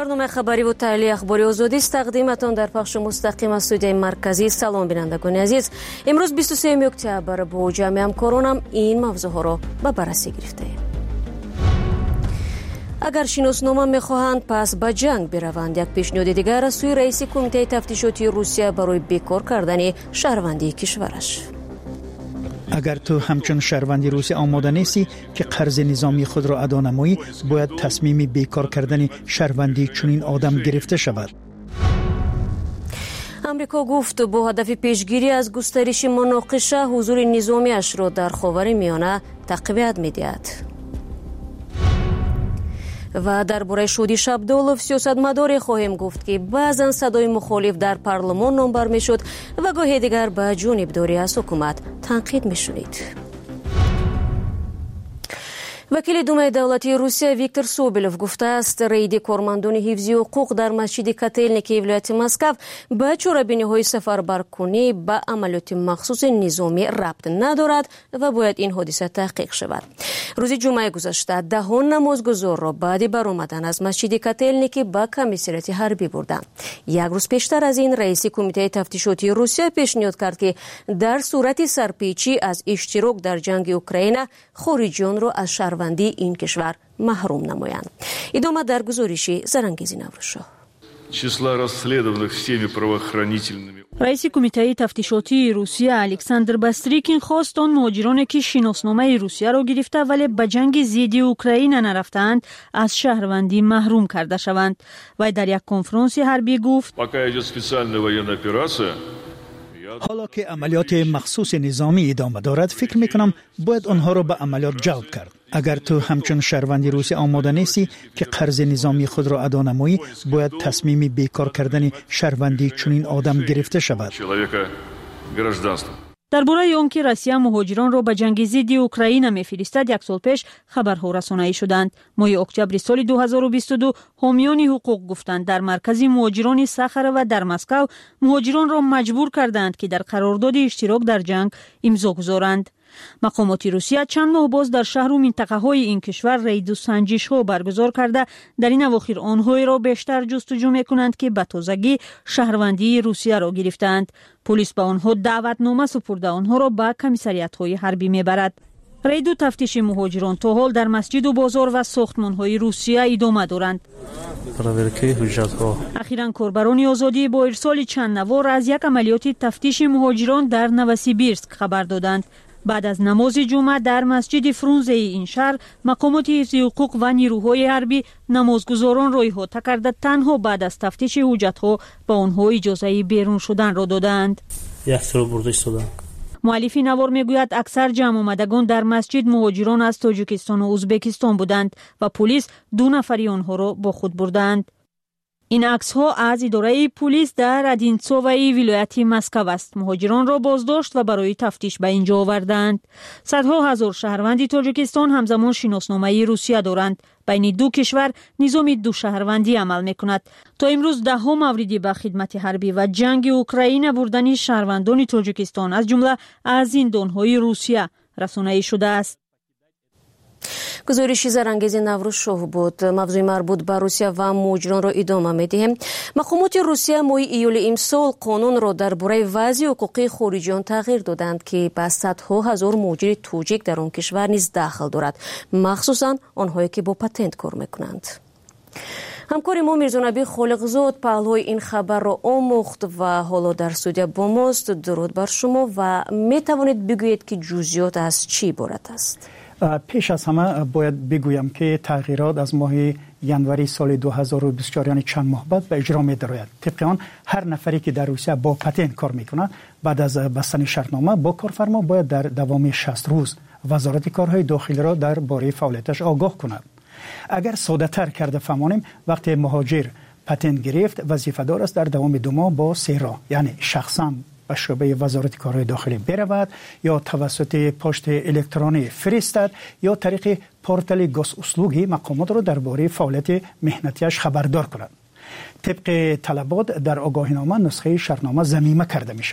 برنامه خبری و تحلیل اخباری آزادی است تقدیمتان در پخش مستقیم از استودیوی مرکزی. سلام بینندگان عزیز، امروز 23 اکتبر با جمع همکارانم این موضوع ها را به بررسی گرفته ایم. اگر شناسنامه میخواهند پس به جنگ بروند، یک پیشنهاد دیگر از سوی رئیس کمیته تفتیشاتی روسیه برای بیکار کردن شهروندی کشورش. اگر تو همچون شهروندی روسیه آماده نیستی که قرض نظامی خود را ادا نمایی، باید تصمیم بیکار کردن شهروندی چنین آدم گرفته شود. امریکا گفت با هدف پیشگیری از گسترش مناقشه حضور نظامیش را در خاورمیانه تقویت می‌دهد. و درباره شادی شابدولوف سیاستمداری خواهیم گفت که بعضا صدای مخالف در پارلمان نامبر میشد و گاهی دیگر به جانبداری از حکومت تنقید میشنید. وکیل دومای دولتی روسیه ویکتور سوبلوف گفته است رید کارمندان حفظی حقوق در مسجد کاتلنیکی ولایت مسکو به چاره‌بینی‌های سفربرکنی به عملیات مخصوص نظامی ربط ندارد و باید این حادثه تحقیق شود. روز جمعه گذشته دهان نمازگزار را بعد برآمدن از مسجد کاتلنیکی به کمیساریات حربی بردند. یک روز پیشتر از این رئیس کمیته تفتیشاتی روسیه پیشنهاد کرد که در صورت سرپیچی از اشتراک در جنگ اوکراین خارجیان را از شهروندی این کشور محروم نمایند. ادامه در گزارش زرنگیزی نوروزشاه. رئیس کمیته تفتیشاتی روسیه الکساندر باستریکین خواست آن مهاجرانی که شناسنامه روسیه را گرفته ولی به جنگ ضد اوکراین نرفتند از شهروندی محروم کرده شوند. و در یک کنفرانس حربی گفت حالا که عملیات مخصوص نظامی ادامه دارد، فکر میکنم باید آنها را به عملیات جلب کرد. اگر تو همچون شهروندی روسیه آماده نیستی که قرض نظامی خود را ادا نمایی، باید تصمیم بیکار کردن شهروندی چنین آدم گرفته شود. درباره آنکه روسیه مهاجران را به جنگ ضد اوکراین می‌فرستد یک سال پیش خبرها رسانه‌ای شدند. ماه اکتبر سال 2022 حامیان حقوق گفتند در مرکز مهاجران ساخر و در مسکو مهاجران را مجبور کردند که در قرارداد اشتراک در جنگ امضا گذارند. مقامات روسیه چند ماه باز در شهر و منطقه های این کشور رید و سنجش ها برگزار کرده در این اواخر آنهایی را بیشتر جستجو می کنند که به تازگی شهروندی روسیه را گرفتند. پلیس به آنها دعوتنامه سپرده آنها را به کمیساریات های حربی می برد. رید و تفتیش مهاجران تا حال در مسجد و بازار و ساختمان های روسیه ادامه دارند. اخیراً کاربران آزادی با ارسال چند نوار از یک عملیات تفتیش مهاجران در نوسیبیرسک خبر دادند. بعد از نماز جمعه در مسجد فرونزه این شهر مقامات حفظی حقوق و نیروهای حربی نمازگزاران را احاطه کرده تنها بعد از تفتیش حجت‌ها به آنها اجازه بیرون شدن را دادند. مؤلف نوار میگوید اکثر جمع آمدگان در مسجد مهاجران از تاجیکستان و ازبکستان بودند و پلیس 2 نفری آنها را با خود بردند. این عکس ها از اداره پلیس در ادینسوی ولایت مسکو است. مهاجران را بازداشت و برای تفتیش به اینجا آوردند. صدها هزار شهروند تاجیکستان همزمان شناسنامه روسیه دارند. بین دو کشور نظام 2 شهروندی عمل میکند. تا امروز 10 موردی به خدمت حربی و جنگ اوکراین بردن شهروندان تاجیکستان از جمله از زندانهای روسیه رسانه‌ای شده است. گزارش زرنگیزی نوروزشاه بود. موضوع مربوط به روسیه و مهاجران را ادامه می‌دهیم. مقامات روسیه ماه ایول امسال قانون را درباره وضع حقوقی خارجیان تغییر دادند که به صدها هزار مهاجر تاجیک در آن کشور نیز دخل دارد، مخصوصا آنهایی که با پتنت کار میکنند. همکار ما میرزا نبی خالقزاد پهلوی این خبر را آموخت و حالا در استودیو با ماست. درود بر شما و می توانید بگویید که جزئیات از چی عبارت است؟ پیش از همه باید بگویم که تغییرات از ماه ینوری سال 2024 یعنی چند ماه بعد به اجرا می درآید. طبق آن هر نفری که در روسیه با پتنت کار میکنه بعد از بستن شرطنامه با کارفرما باید در دوام 60 روز وزارت کارهای داخلی را درباره فعالیتش آگاه کند. اگر ساده تر کرده فهمانیم، وقتی مهاجر پتنت گرفت وظیفه دار است در دوام 2 ماه با 3 راه یعنی شخصا به شعبه وزارت کارهای داخلی برود یا توسط پست الکترونی فرستد یا طریق پورتال گوسوسلوگی مقامات را درباره فعالیت مهنتیش خبردار کند. طبق طلبات در آگاهینامه نسخه شرطنامه ضمیمه کرده می شود.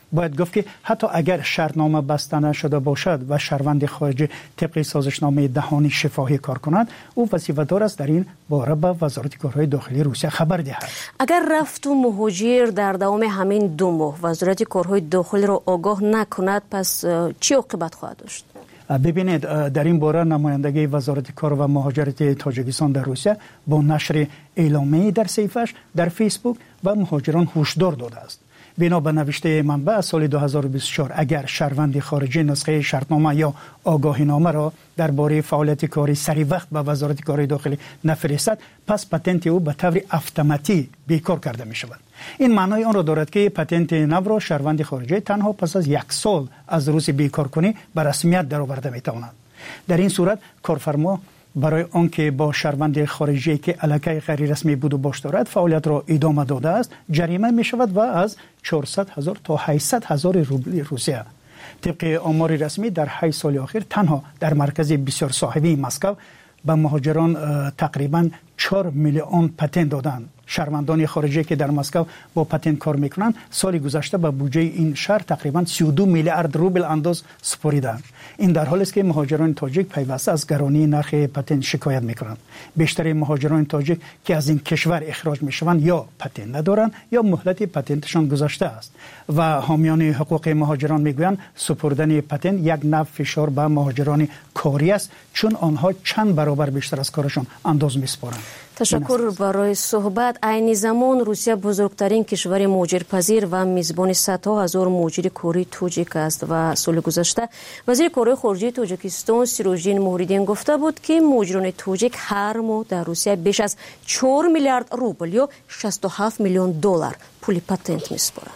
باید گفت که حتی اگر شرطنامه بسته نشده باشد و شهروند خارجی طبق سازشنامه دهانی شفاهی کار کند، او وظیفه‌دار است در این باره به وزارت کارهای داخلی روسیه خبر دهد. اگر رفت و مهاجر در دوام همین 2 ماه وزارت کارهای داخلی را آگاه نکند، پس چه عاقبت خواهد داشت؟ ببینید، در این باره نمایندگی وزارت کار و مهاجرت تاجیکستان در روسیه با نشر اعلامیه‌ای در صفحه‌اش در فیسبوک و مهاجران هشدار داده است. بنا به نوشته منبع، از سال 2024 اگر شهروند خارجی نسخه شرطنامه یا آگاهینامه را درباره فعالیت کاری سری وقت به وزارت کارهای داخلی نفرستد، پس پتنت او به طور اتوماتیک بیکار کرده می شود. این معنای آن را دارد که پتنت نو را شهروند خارجی تنها پس از 1 سال از روز بیکار کنی به رسمیت درآورده می تواند. در این صورت کارفرما برای آنکه با شهروند خارجی که علاقه غیر رسمی بود و باش دارد فعالیت را ادامه داده است جریمه می شود و از 400,000 تا 800,000 روبل روسیه. طبق آمار رسمی در 8 سال اخیر تنها در مرکز بسیار صاحبی مسکو به مهاجران تقریبا 4 میلیون پتنت دادند. شهروندان خارجی که در مسکو با پتنت کار میکنند سال گذشته به بودجه این شهر تقریبا 32 میلیارد روبل انداز سپردند. این در حالی است که مهاجران تاجیک پیوسته از گرانی نرخ پتنت شکایت میکنند. بیشتر مهاجران تاجیک که از این کشور اخراج میشوند یا پتنت ندارند یا مهلت پتنتشان گذشته است و حامیان حقوق مهاجران میگویند سپردن پتنت یک نوع فشار به مهاجران کاری است، چون آنها چند برابر بیشتر از کارشان انداز میسپارند. تشکر برای صحبت. عین زمان روسیه بزرگترین کشور مهاجرپذیر و میزبان صدها هزار مهاجر کاری تاجیک است و سال گذشته وزیر کارهای خارجه تاجیکستان سیروژدین موریدین گفته بود که مهاجران تاجیک هر ماه در روسیه بیش از 4 میلیارد روبل یا 67 میلیون دلار پول پتنت میسپارند.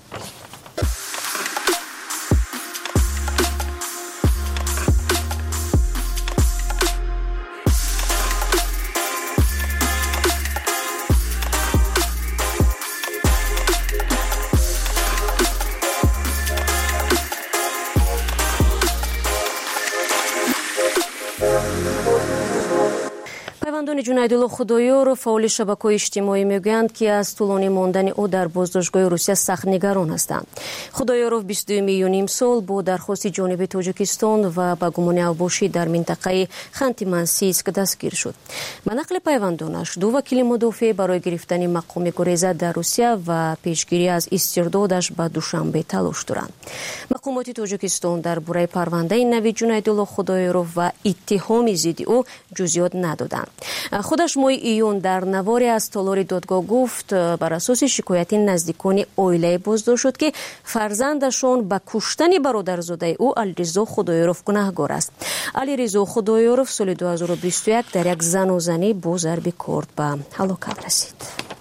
پیوندان جنیدالله خدایارов فعال شبکه‌های اجتماعی میگویند که از طولانی ماندن او در بازداشتگاه روسیه سخت نگران هستند. خدایارov 22 سال با درخواست جانب تاجیکستان و با گمان اوباشی در منطقه خانتی-منسیسک دستگیر شد. به نقل پیوندانش 2 وکیل مدافع برای گرفتن مقام گریزه در روسیه و پیشگیری از استردادش به دوشنبه تلاش دارند. مقامات تاجیکستان درباره پرونده نوید جنیدالله خدایارov و اتهام ضد او جزئیات ندادند. خودش ماه ایون در نواری از تالار دادگاه گفت بر اساس شکایت نزدیکان عائله بازداشت شد که فرزندشان به کشتن برادرزاده او علیرضا خدایارov گناهکار است. علیرضا خدایارov سال 2021 در یک زن و زنی با ضرب کارد به هلاکت رسید.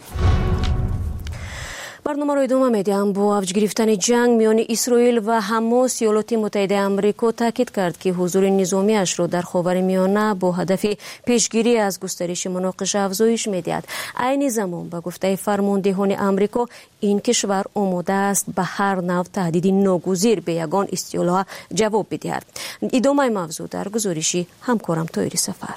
برنامه را ادامه میدیم. با افج گرفتن جنگ میان اسرائیل و حماس، ایالات متحده آمریکا تاکید کرد که حضور نظامیش را در خاورمیانه با هدف پیشگیری از گسترش مناقشه افزایش میدهد. عین زمان به گفته فرماندهان آمریکا این کشور آماده است به هر نوع تهدید ناگزیر به یگان استیلا جواب بدهد. ادامه موضوع در گزارشی همکارم طاهری سفر.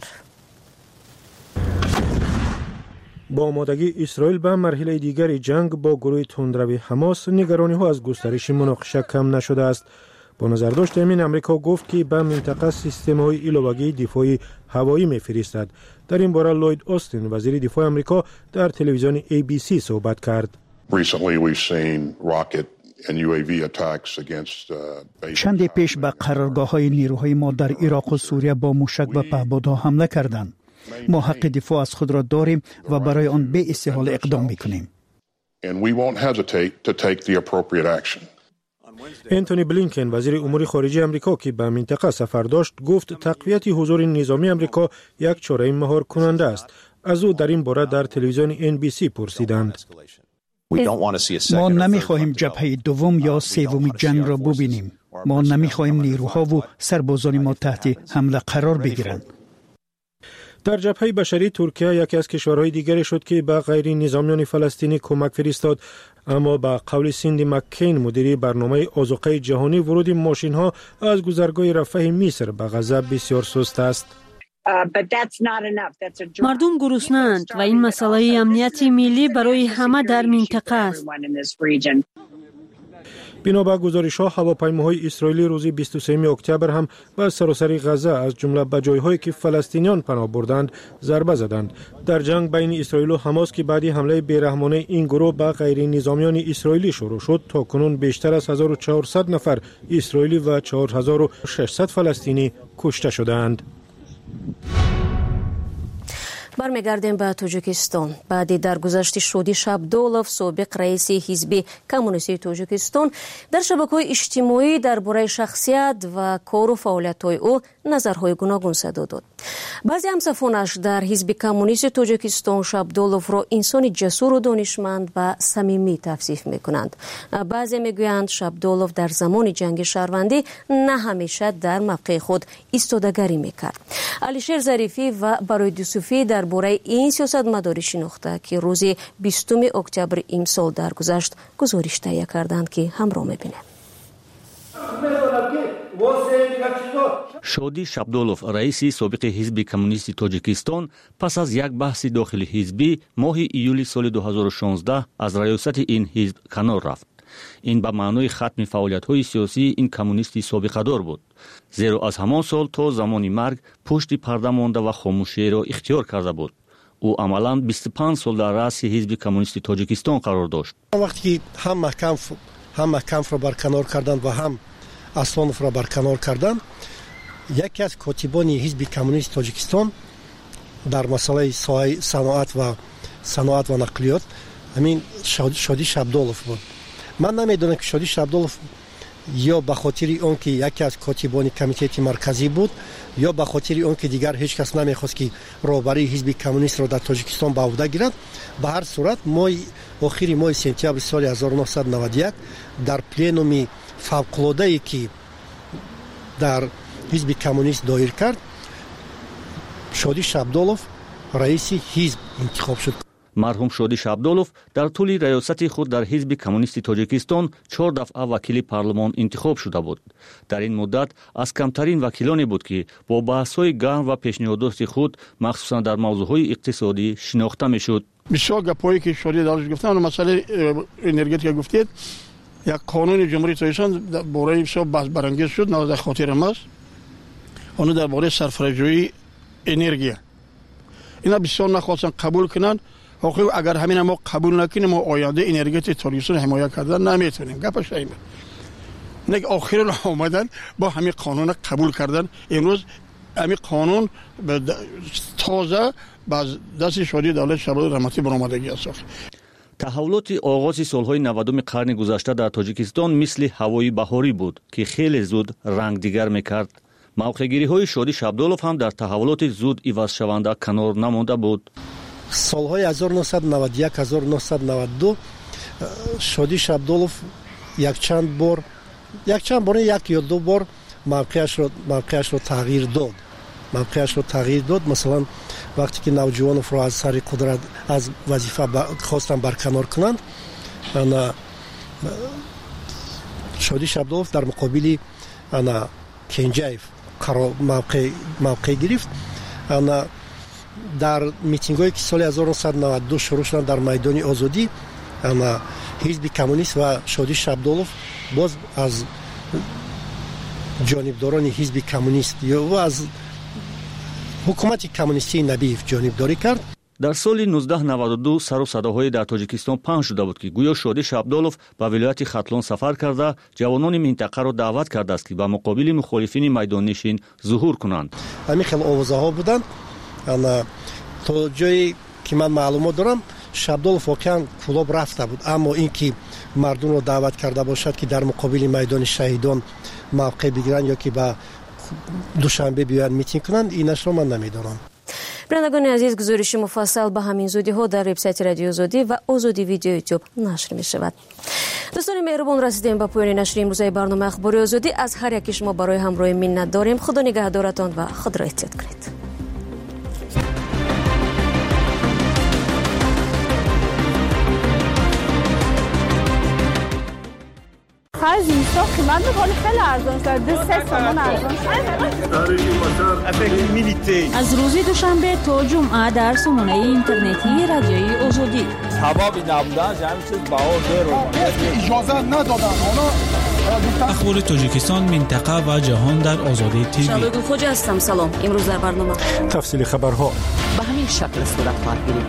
با آمادگی اسرائیل به مرحله دیگر جنگ با گروه تندرو حماس، نگرانی ها از گسترش مناقشه کم نشده است. با نظرداشت امین امریکا گفت که به منطقه سیستم های ایلوبگی دفاعی هوایی میفرستد. در این باره لوید آستین وزیر دفاع امریکا در تلویزیون ABC صحبت کرد. چند پیش به قرارگاه های نیروهای ما در عراق و سوریه با موشک و پهپادها حمله کردند. ما حق دفاع از خود را داریم و برای آن به استحال اقدام میکنیم. انتونی بلینکن وزیر امور خارجه آمریکا که به منطقه سفر داشت گفت تقویت حضور نظامی آمریکا یک چاره مهار کننده است. از او در این باره در تلویزیون NBC پرسیدند. ما نمیخواهیم جبهه دوم یا سوم جنگ را ببینیم. ما نمیخواهیم نیروها و سربازان ما تحت حمله قرار بگیرند. در جبهه بشری ترکیه یکی از کشورهای دیگری شد که به غیر نظامیان فلسطینی کمک فرستاد، اما با قول سیندی مکین مدیر برنامه آذوقه جهانی ورود ماشین ها از گذرگاه رفح مصر به غزه بسیار سست است. مردم گرسنه‌اند و این مسئله امنیت ملی برای همه در منطقه است. بنابر گزارش‌ها هواپیماهای اسرائیلی روز 23 اکتبر هم به سراسر غزه از جمله به جای‌هایی که فلسطینیان پناه بردند ضربه زدند. در جنگ بین اسرائیل و حماس که بعد حمله بیرحمانه این گروه به غیر نظامیان اسرائیلی شروع شد، تا کنون بیشتر از 1400 نفر اسرائیلی و 4600 فلسطینی کشته شدند. برمیگردیم به تاجیکستان. بعد درگذشت شادی شبدولов سابق رئیس حزب کمونیستی تاجیکستان در شبکه‌های اجتماعی درباره شخصیت و کار و فعالیت‌های او نظرهای گوناگون صدا داد. بعضی همصفانش در حزب کمونیست تاجیکستان شبدولов را انسان جسور و دانشمند و صمیمی توصیف می‌کنند. بعضی می‌گویند شبدولov در زمان جنگ شهروندی نه همیشه در موقع خود ایستادگی می‌کرد. علیشیر ظریفی و برای یوسفی درباره این سیاستمداری شناخته که روز 20 اکتبر امسال درگذشت گزارش تهیه کردند که همراه می‌بینیم. شادی شبدولов رئیس سابق حزب کمونیستی تاجیکستان پس از یک بحث داخلی حزبی ماه ایولی سال 2016 از ریاست این حزب کنار رفت. این به معنای ختم فعالیت‌های سیاسی این کمونیستی سابقه‌دار بود، زیرا از همان سال تا زمان مرگ پشت پرده مانده و خاموشی را اختیار کرده بود. او عملاً 25 سال در رأس حزب کمونیستی تاجیکستان قرار داشت. وقتی هم محکم را برکنار کردند و هم اسلانов را برکنار کردند، یکی از کاتبان حزب کمونیست تاجیکستان در مسئله صنعت و نقلیات همین شادی شبدولов بود. من نمیدونم که شادی شبدولov یا به خاطر اون که یکی از کاتبان کمیته مرکزی بود یا به خاطر اون که دیگر هیچ کس نمیخواست که رهبری حزب کمونیست را در تاجیکستان به عهده گیرد، به هر صورت آخر ماه سپتامبر سال 1991 در پلنوم فوق‌العاده‌ای که در حزب کمونیست دایر کرد، شادی شبدولov رئیس حزب انتخاب شد. مرحوم شادی شبدولov در طول ریاست خود در حزب کمونیستی تاجیکستان 4 دفعه وکیل پارلمان انتخاب شده بود. در این مدت از کمترین وکیلانی بود که با بحث‌های گرم و پیشنهادات خود مخصوصا در موضوعهای اقتصادی شناخته می‌شد. بسیار گپایی که شادی درش گفتن، مسئله انرژی گفتید، یک قانون جمهوری تاجیکستان برای بسیار بحث برانگیز شد، نه در خاطر ماست. اون درباره صرفه‌جویی انرژی اینا بسیار نخواستن قبول کنن. اگر همین ما قبول نکنیم ما آینده انرژی تاجیکستان حمایت کردن نمیتونیم. گپش اینه. نگ آخر اومدن با همین قانون قبول کردن. امروز همین قانون تازه باز دست شادی دولت شبدولov رحمتی برآمدگی است. تحولات آغاز سالهای 90 قرن گذشته در تاجیکستان مثل هوای بهاری بود که خیلی زود رنگ دیگر میکرد. موقع‌گیری‌های شادی شبدولov هم در تحولات زود عوض شونده کنار نمانده بود. سالهای 1991-1992 شادی شبدولov یک یا دو بار موقعش رو تغییر داد. مثلا وقتی که نوجوانов رو از سر قدرت از وظیفه خواستن برکنار کنند، شادی شبدولov در مقابل کنجایف موقع گرفت. در میتینگ‌هایی که سال 1992 شروع شدن در میدان آزادی، حزب کمونیست و شادی شبدولov باز از جانبداران حزب کمونیست و از حکومت کمونیستی نبیف جانبداری کرد. در سال 1992 سر و صداهای در تاجیکستان پهن شده بود که گویا شادی شبدولov به ولایت ختلان سفر کرده جوانان منطقه را دعوت کرده است که به مقابل مخالفین میدان نشین ظهور کنند. همین خیلی آوازه‌ها بودند. تا جایی که من معلومات دارم شبدولov واقعا کلاب رفته بود، اما اینکه مردم رو دعوت کرده باشد که در مقابل میدان شهیدان موقع بگیرن یا که به دوشنبه بیان میتینگ کنند، اینش رو من نمیدونم. بینندگان عزیز، گزارش مفصل به همین زودی ها در وبسایت رادیو آزادی و آزادی ویدیو یوتیوب نشر می شود. دوستان مهربان، رسیدیم به پایان نشر امروزه برنامه اخباری آزادی. از هر یک شما برای همراهی منت داریم. خدا نگهدارتان و خود را احتیاط کنید. آخر زمستان قیمت ولی خیلی ارزان شد. 3 تومان ارزان شد. از روز دوشنبه تا جمعه در سامانه اینترنتی رادیوی آزادی. حبابی نبودن همین چیز بهار اجازه ندادن. اخبار تاجیکستان، منطقه و جهان در آزادی تیوی. شادو خوجا هستم. سلام. امروز در برنامه تفصیل خبرها به همین شکل صورت خواهد گرفت.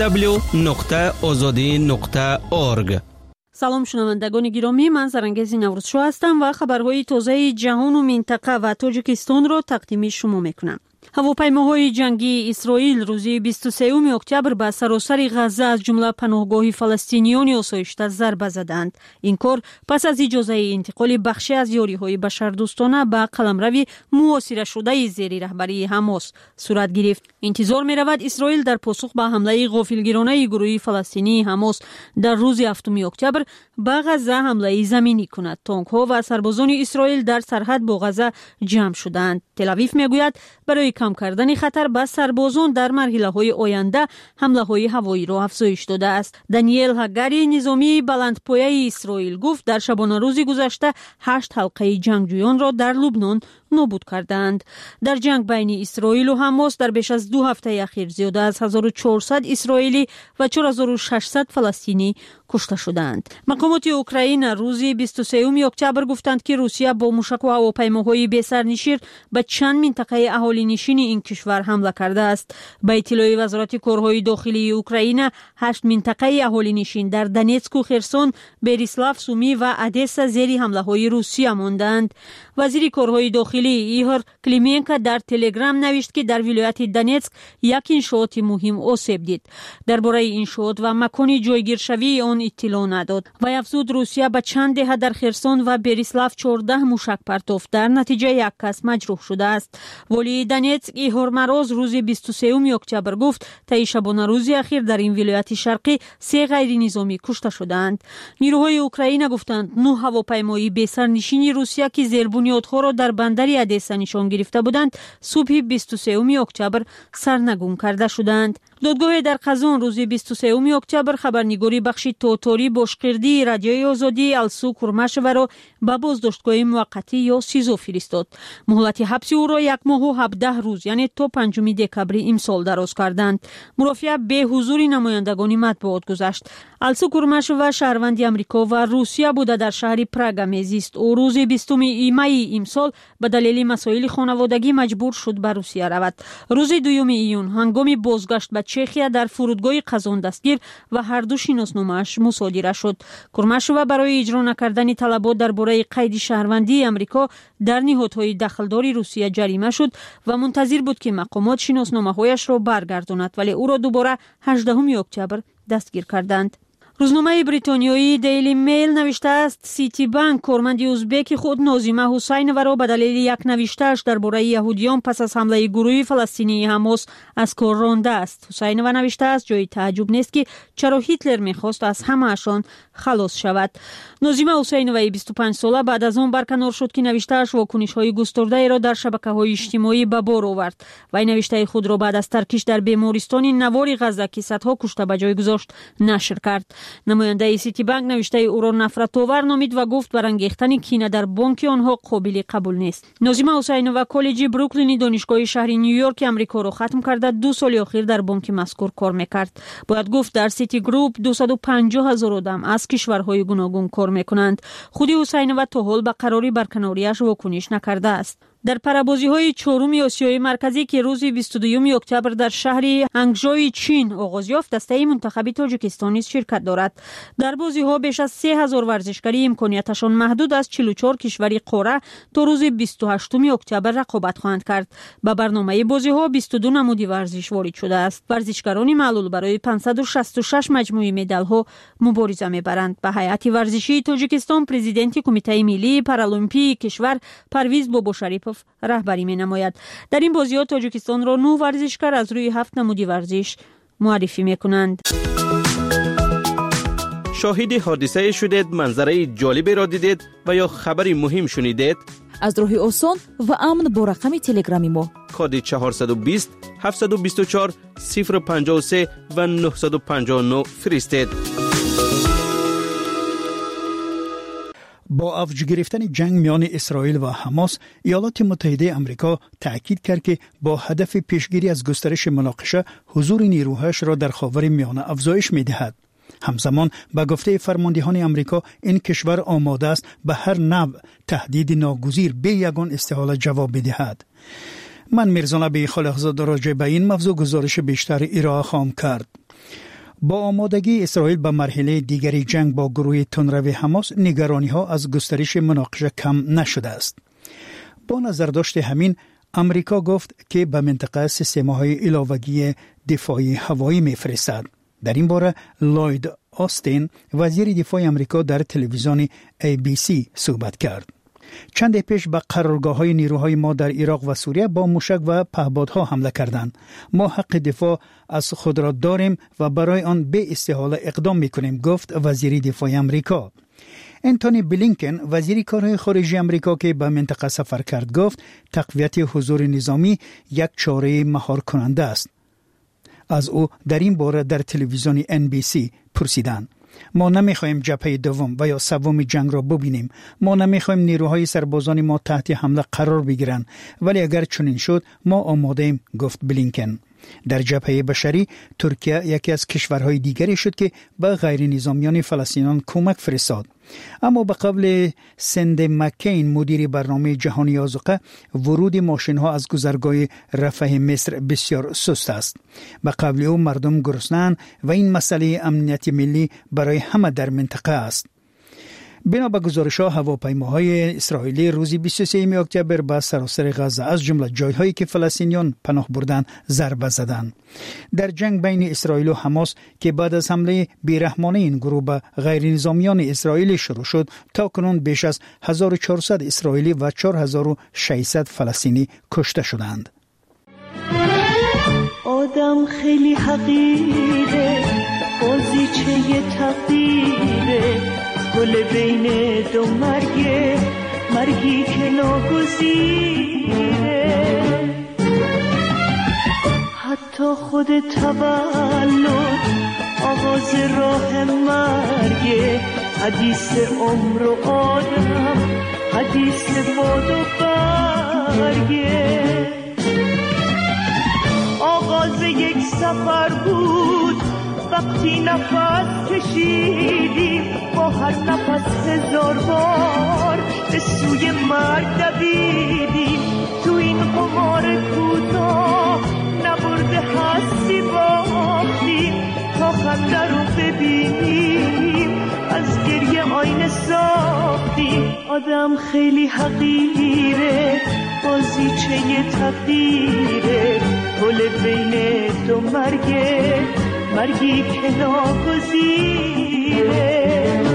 www.azadi.org. سلام شنوندگان گرامی، من زرنگز نوروزشو هستم و خبرهای تازه جهان و منطقه و تاجیکستان را تقدیم شما میکنم. هواپیماهای جنگی اسرائیل روز 23 اکتبر به سراسر غزه از جمله پناهگاه فلسطینیان آسایشته ضربه زدند. این کار پس از اجازه انتقال بخشی از یاریهای بشردوستانه به قلمرو محاصره شده زیر رهبری حماس صورت گرفت. انتظار می رود اسرائیل در پاسخ به حمله غافلگیرانه گروه فلسطینی حماس در روز 7 اکتبر به غزه حمله زمینی کند. تانک‌ها و سربازان اسرائیل در سرحد با غزه جمع شدند. تل‌آویو میگوید برای کم کردن خطر به سربازان در مرحله‌های آینده حمله‌های هوایی را افزایش داده است. دانیل هاگاری نظامی بلندپایه اسرائیل گفت در شبانه روز گذشته 8 حلقه جنگجویان را در لبنان نابود کردند. در جنگ بین اسرائیل و حماس در بیش از 2 هفته اخیر زیاده از 1400 اسرائیلی و 4600 فلسطینی کشته شدند. مقامات اوکراین روز 23 اکتبر گفتند که روسیه با موشک و هواپیماهای بی‌سرنشین به چند منطقه اهالی نشین این کشور حمله کرده است. به اطلاع وزارت کارهای داخلی اوکراین 8 منطقه اهالی نشین در دونتسک و خرسون، بریسلاو، سومی و ادسا زیر حمله‌های روسیه ماندند. وزیر کارهای داخلی ایهور کلیمنکا در تلگرام نوشت که در ولایت دونتسک یک انشاءات مهم آسیب دید. درباره انشاءات و مکان جایگیرشوی آن اطلاع نداد و افزود روسیه به چند دهه در خرسون و بریسلاو 14 موشک پرتافت. در نتیجه یک کس مجروح شده است. ولی دونتسک ایهور مروز روز 23 اکتبر گفت طی شبانه روز اخیر در این ولایت شرقی 3 غیر نظامی کشته شدند. نیروهای اوکراین گفتند 9 هواپیمای بی‌سرنشین روسیه که زیربنیادها را در بندر ادسا نشان گرفته بودند صبح 23 اکتبر سرنگون کرده شدند. دادگاه در قزون روز 23 اکتبر خبرنگاری بخش توتوری باشقردی رادیوی آزادی السو کرماشوه را به بازداشتگاه موقتی یا سیزو فرستاد. مهلت حبس او را 1 ماه و 17 روز یعنی تا 5 دکبر امسال دراز کردند. مرافعه به حضور نمایندگان مطبوعات گذشت. السو کرماشوه شهروند آمریکا و روسیه بوده در شهر پراگ میزیست. او روز 20 می امسال به دلیل مسائل خانوادگی مجبور شد به روسیه رود. روز 2 ایون هنگام بازگشت به چخیا در فرودگاه قزون دستگیر و هر دو شناسنامه‌اش مصادره شد. کرماشوه برای اجرا نکردن طلبات درباره قید شهروندی آمریکا در نهادهای دخلداری روسیه جریمه شد و منتظر بود که مقامات شناسنامه‌هایش را برگرداند، ولی او را دوباره 18 اکتبر دستگیر کردند. روزنامه بریتانیایی دیلی میل نوشته است سیتی بانک کارمند ازبک خود نازیمه حسینова را به دلیل یک نوشته‌اش درباره یهودیان پس از حمله گروه فلسطینی حماس از کار رانده است. حسینova نوشته است جای تعجب نیست که چرا هیتلر می‌خواست از همه‌شان خلاص شود. نازیمه حسینova 25 ساله بعد از آن برکنار شد که نوشته‌اش واکنش‌های گسترده را در شبکه‌های اجتماعی به بار آورد. وی نوشته خود را بعد از ترکش در بیمارستان نوار غزه که صدها کشته به جای گذاشت نشر کرد. نماینده سیتی بانک نوشته او را نفرت آور نامید و گفت برانگیختن کینه در بانک آنها قابل قبول نیست. نازیمه حسینova کالج بروکلین دانشگاه شهر نیویورک آمریکا را ختم کرده 2 سال اخیر در بانک مذکور کار میکرد. باید گفت در سیتی گروپ 250,000 آدم از کشورهای گوناگون کار میکنند. خود حسینova تا حال به قراری برکناریش واکنش نکرده است. در پربازی‌های 4 آسیای مرکزی که روز 22 اکتبر در شهر هنگژو چین آغاز یافت، دسته منتخب تاجیکستان نیز شرکت دارد. در بازی‌ها بیش از 3000 ورزشکاری امکانیتشان محدود از 44 کشور قاره تا روز 28 اکتبر رقابت خواهند کرد. به برنامه بازی‌ها 22 نمود ورزش وارد شده است. ورزشکاران معلول برای 566 مجموعه مدال‌ها مبارزه می‌برند. به هیئت ورزشی تاجیکستان پرزیدنت کمیته ملی پارالمپیک کشور پرویز باباشریپوف رهبری می‌نماید. در این بازی‌ها تاجیکستان را 9 ورزشکار از روی 7 نمود ورزش معرفی می‌کنند. شاهد حادثه شدید، منظره جالبی را دیدید و یا خبری مهم شنیدید؟ از راه آسان و امن با رقم تلگرامی ما کد 420 724 053 و 959 فرستید. با افج گرفتن جنگ میان اسرائیل و حماس، ایالات متحده آمریکا تأکید کرد که با هدف پیشگیری از گسترش مناقشه، حضور نیروهاش را در خاورمیانه افزایش می‌دهد. همزمان به گفته فرماندهان آمریکا، این کشور آماده است به هر نوع تهدید ناگزیر به یگان استحاله جواب بدهد. من میرزا نبی خالقزاده راجع به این موضوع گزارش بیشتر ارائه خواهم کرد. با آمادگی اسرائیل به مرحله دیگری جنگ با گروه تندرو حماس، نگرانی ها از گسترش مناقشه کم نشده است. با نظرداشت همین، آمریکا گفت که به منطقه سیستم‌های علاوه‌ای دفاعی هوایی می‌فرستد. در این باره لوید آستین، وزیر دفاع آمریکا، در تلویزیون ABC صحبت کرد. چند پیش به قرارگاه‌های نیروهای ما در عراق و سوریه با موشک و پهپادها حمله کردند. ما حق دفاع از خود را داریم و برای آن به استحاله اقدام می‌کنیم، گفت وزیر دفاع آمریکا. انتونی بلینکن، وزیر کارهای خارجه آمریکا که به منطقه سفر کرد، گفت تقویت حضور نظامی یک چاره مهار کننده است. از او در این باره در تلویزیون NBC پرسیدند: ما نمیخوایم جبهه دوم و یا سوم جنگ را ببینیم. ما نمیخوایم نیروهای سربازان ما تحت حمله قرار بگیرند، ولی اگر چنین شد ما آماده ایم، گفت بلینکن. در جبهه بشری، ترکیه یکی از کشورهای دیگری شد که به غیر نظامیان فلسطینیان کمک فرستاد. اما به قول سند مکین، مدیر برنامه جهانی آذوقه، ورود ماشین ها از گذرگاه رفح مصر بسیار سست است. به قول او مردم گرسنه‌اند و این مسئله امنیت ملی برای همه در منطقه است. بنا به گزارش‌ها، هواپیماهای اسرائیلی روز 23 اکتبر به سراسر غزه از جمله جای‌هایی که فلسطینیان پناه بردند ضربه زدند. در جنگ بین اسرائیل و حماس که بعد از حمله بیرحمانه این گروه به غیر نظامیان اسرائیلی شروع شد، تاکنون بیش از 1400 اسرائیلی و 4600 فلسطینی کشته شدند. آدم خیلی حقیره، بازیچه تقدیره، گل بین دو مرگی که ناگزیره. حتی خود تولد آغاز راه مرگه، حدیث عمر و آدم، حدیث باد و برگه. آغاز یک سفر بود وقتی نفس کشیدیم، با هر نفس 1000 بار به سوی مرگ دویدیم. تو این قمار کوتاه نبرده هستی باختیم، تا خنده رو ببینیم از گریه آینه ساختیم. آدم خیلی حقیره، بازیچه تقدیره، گل بین دو مرگی که ناگزیره.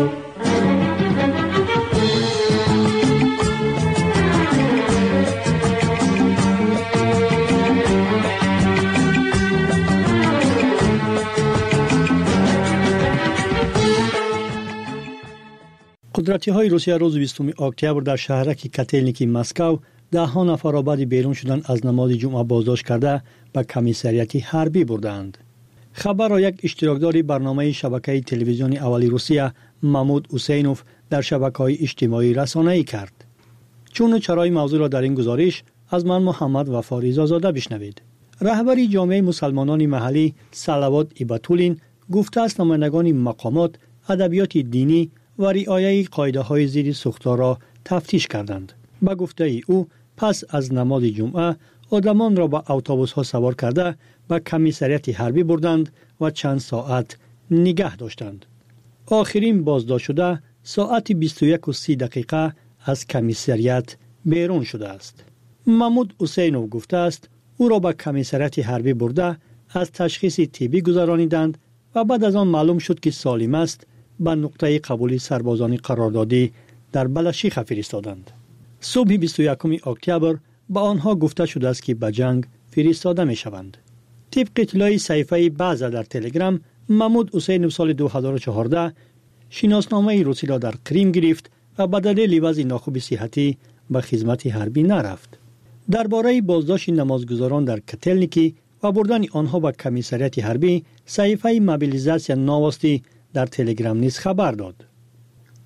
قدرتی‌های روسیه روز 20 اکتبر در شهرک کاتلنیکی مسکو 10 نفر را بعد بیرون شدن از نماز جمعه بازداشت کرده به کمیسریت حربی بردند. خبر را یک اشتراکدار برنامه شبکه تلویزیونی اولی روسیه، محمود حسینوف، در شبکه‌های اجتماعی رسانه‌ای کرد. چون و چرای موضوع را در این گزارش از من محمد وفا رضازاده بشنوید. رهبری جامعه مسلمانان محلی صلوات ایبتولین گفته است نمایندگان مقامات ادبیات دینی و رعایت قاعده‌های ضد سوختار را تفتیش کردند. با گفته او، پس از نماز جمعه آدمان را با اتوبوس‌ها سوار کرده به کمیسریت حربی بردند و چند ساعت نگه داشتند. آخرین بازداشت شده ساعت 21:30 از کمیسریت بیرون شده است. محمود حسینوف گفته است او را به کمیسریت حربی برده از تشخیص طبی گذرانیدند و بعد از آن معلوم شد که سالم است. به نقطه قبول سربازان قراردادی در بلشیخ فرستادند. صبح 21 اکتبر با آنها گفته شده است که به جنگ فرستاده می شوند. طبق اطلاع صحیفه بعضا در تلگرام، محمود حسینوف سال 2014 شناسنامه روسی را در کریم گرفت و به دلیل وضع ناخوب صحتی به خدمت حربی نرفت. درباره بازداشت نمازگزاران در کاتلنیکی و بردن آنها به کمیسریت حربی، صحیفه موبیلیزاسیون نواستی در تلگرام نیز خبر داد.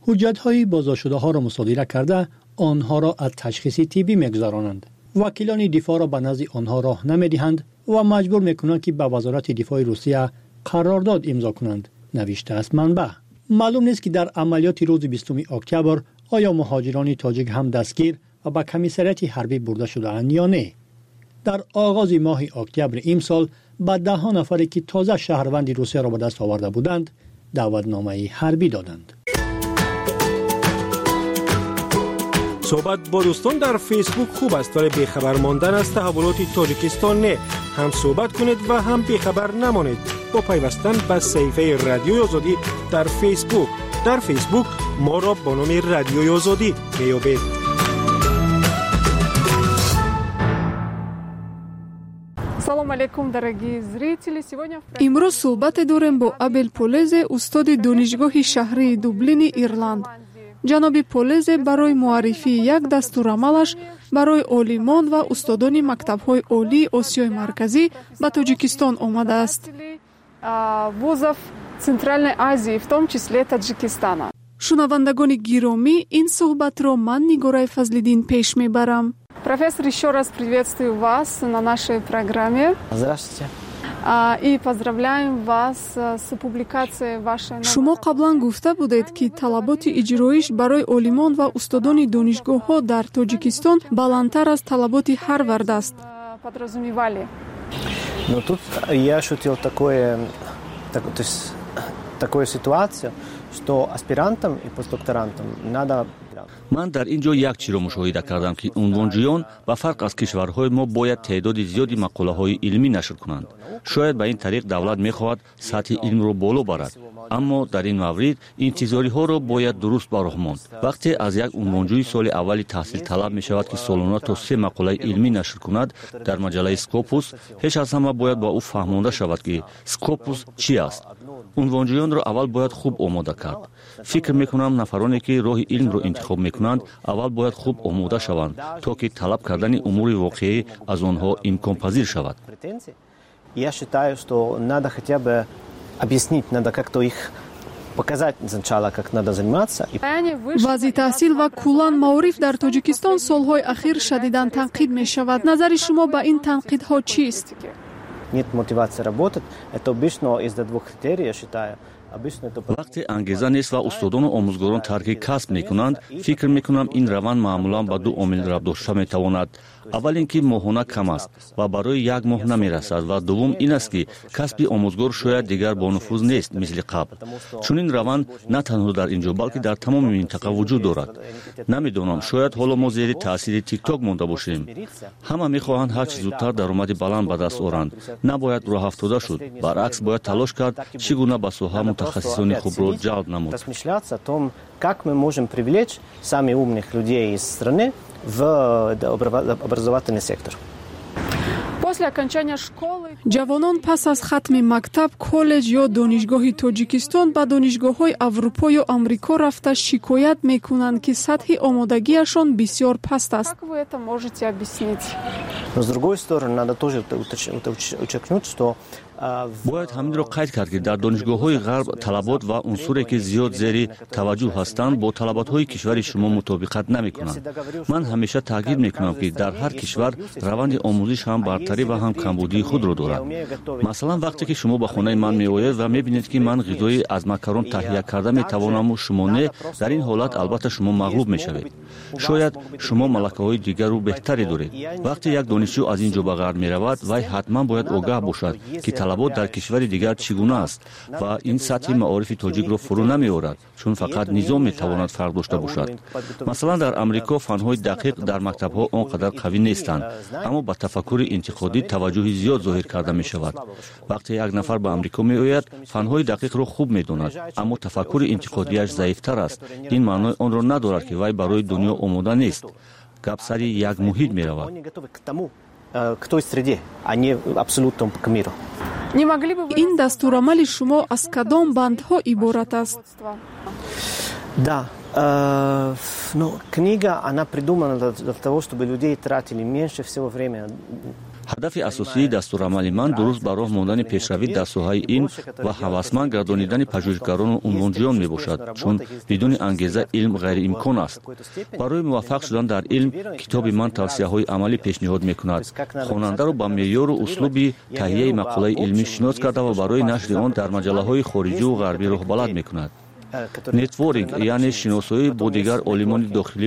حجت‌های بازداشت‌شده‌ها را مصادره کرده آنها را از تشخیص طبی می‌گذرانند. وکیلان دفاع را به نزد آنها راه نمی‌دهند و مجبور می‌کنند که به وزارت دفاع روسیه قرارداد امضا کنند، نوشته است منبع. معلوم نیست که در عملیات روز 20 اکتبر آیا مهاجران تاجیک هم دستگیر و به کمیسریت حربی برده شده‌اند یا نه. در آغاز ماه اکتبر امسال به 10 نفری که تازه شهروند روسیه را به دست آورده بودند دعوتنامه حربی دادند. صحبت با دوستان در فیسبوک خوب است ولی بیخبر ماندن از تحولات تاجیکستان نه. هم صحبت کنید و هم بیخبر نمانید با پیوستن به صفحه رادیوی آزادی در فیسبوک. در فیسبوک ما را با نام رادیوی آزادی میابید. امروز صحبت داریم با ابل پولزه، استاد دانشگاه شهری دوبلین ایرلند. جناب پولزه برای معرفی یک دستورالعملش برای عالمان و استادان مکتب‌های عالی آسیای مرکزی به تاجیکستان آمده است. вузов Центральной Азии, в том числе Таджикистана. шунавандагони гиромӣ, ин суҳбатро ман Нигораи Фазлиддин пеш мебарам. Профессор, еще раз приветствую вас на нашей программе. Здравствуйте. И поздравляем вас с публикацией вашей... шумо қаблан гуфта будед ки талаботи иҷроиш барои олимон ва устодони донишгоҳҳо дар Тоҷикистон баландтар аз талаботи Ҳарвард аст. Подразумевали. Но тут я ощутил такую ситуацию, что аспирантам и постдокторантам надо... ман дар ин ҷо як чизро мушоҳида кардам ки унвонҷӯён ба фарқ аз кишварҳои мо бояд теъдоди зиёди мақолаҳои илмӣ нашр кунанд. шояд ба ин тариқ давлат мехоҳад сатҳи илмро боло барад, аммо дар ин маврид интизориҳоро бояд дуруст ба роҳ монд. вақте аз як унвонҷӯи соли аввали таҳсил талаб мешавад ки солона то 3 мақолаи илмӣ нашр кунад дар маҷалаи Scopus, ҳеҷ аз ҳама бояд ба ӯ фаҳмонда шавад ки Scopus чӣ аст. унвонҷӯёнро аввал бояд хуб омода кард. фикр мекунам нафароне ки роҳи илмро интихоб мекунанд аввал бояд хуб омода шаванд то ки талаб кардани умури воқеӣ аз онҳо имконпазир шавад. Я считаю, что надо хотя бы объяснить, надо как-то их показать сначала, как надо заниматься. вазъи таҳсил ва куллан маориф дар Тоҷикистон солҳои ахир шадидан танқид мешавад. назари шумо ба ин танқидҳо чист? Нет мотивации работать. Это обычно из-за 2 критерий, я считаю. вақте ангеза нест ва устодону омӯзгорон тарки касб мекунанд, фикр мекунам ин раванд маъмулан ба 2 омил рабт дошта метавонад. аввал ин ки моҳона кам аст ва барои як моҳ намерасад ва дуввум ин аст ки касби омӯзгор шояд дигар бонуфуз нест мисли қабл. чунин раванд на танҳо дар ин ҷо балки дар тамоми минтақа вуҷуд дорад. намедонам, шояд ҳоло мо зери таъсири тикток монда бошем. ҳама мехоҳанд ҳар чӣ зудтар даромади баланд ба даст оранд. набояд роҳафтода шуд, баръакс бояд талош кард чӣ гуна ба соҳа мутахассисони хубро ҷалб намуд. Размышляться о том, как мы можем привлечь самых умных людей из страны в образовательный сектор. После окончания школы ҷавонон пас аз хатми мактаб, коллеҷ ё донишгоҳи Тоҷикистон ба донишгоҳҳои Аврупо ё Амрико рафта шикоят мекунанд ки сатҳи омодагиашон бисёр паст аст. Как вы это можете объяснить? Но с другой стороны, надо тоже подчеркнуть, что бояд ҳаминро қайд кард ки дар донишгоҳҳои ғарб талабот ва унсуре ки зиёд зери таваҷҷӯҳ ҳастанд бо талаботҳои кишвари шумо мутобиқат намекунанд. ман ҳамеша таъкид мекунам ки дар ҳар кишвар раванди омӯзиш ҳам бартарӣ ва ҳам камбудии худро дорад. масалан вақте ки шумо ба хонаи ман меоед ва мебинед ки ман ғизои аз макарон таҳия карда метавонаму шумо не, дар ин ҳолат албатта шумо мағлуб мешавед. шояд шумо малакаҳои дигару беҳтаре доред. вақте як донишҷӯ аз ин ҷо ба ғарб меравад, вай ҳатман бояд огаҳ бошад ки талабот дар кишвари дигар чӣ гуна аст ва ин сатҳи маорифи тоҷикро фурӯ намеорад, чун фақат низом метавонад фарқ дошта бошад. масалан дар амрико фанҳои дақиқ дар мактабҳо он қадар қавӣ нестанд, аммо ба тафаккури интиқодӣ таваҷҷӯҳи зиёд зоҳир карда мешавад. вақте як нафар ба амрико меояд, фанҳои дақиқро хуб медонад, аммо тафаккури интиқодияш заифтар аст. ин маънои онро надорад ки вай барои дунё омода нест. гап сари як муҳит меравад. К той среде, а не абсолютно к миру. ин дастурамали шумо аз кадом бандҳо иборат аст? Да, но книга, она придумана для того, чтобы людей тратили меньше всего времени. ҳадафи асосии дастурамали ман дуруст ба роҳ мондани пешравӣ дар соҳаи ин ва ҳавасманд гардонидани пажӯҳишгарону унвонҷӯён мебошад, чун бидуни ангеза илм ғайриимкон аст. барои муваффақ шудан дар илм китоби ман тавсияҳои амалӣ пешниҳод мекунад. хонандаро ба меъёру услуби таҳияи мақолаи илмӣ шинос карда ва барои нашри он дар маҷаллаҳои хориҷиву ғарбӣ роҳбалад мекунад. нетворинг яъне шиносоӣ бо дигар олимони дохилӣ